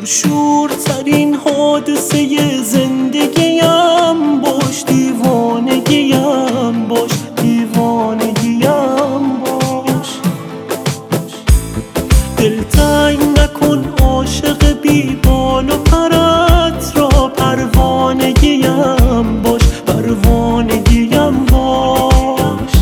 پرشورترین حادثه زندگیم باش، دیوانگیم باش، دیوانگیم باش. دلتنگ نکن عاشق بی بال و پرت را، پروانگیم باش، پروانگیم باش.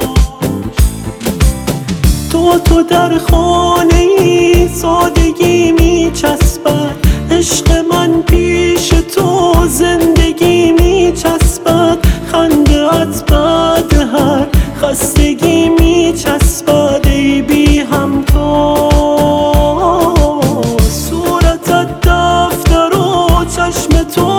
تو در خانه ای سادگی می چسبد، عشق من پیش تو زندگی می چسبد. خنده ات بعد هر خستگی می چسبد، ای بی همتا صورتت دفتر و چشم تو